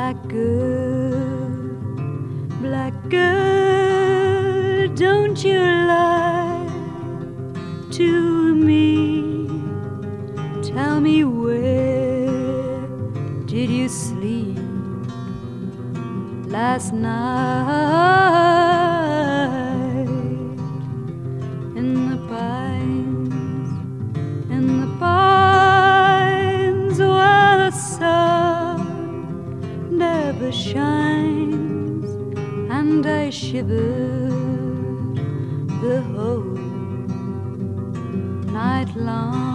black girl, don't you lie to me. Tell me, where did you sleep last night? In the pines, in the pines, where the sun never shines, and I shivered the whole night long.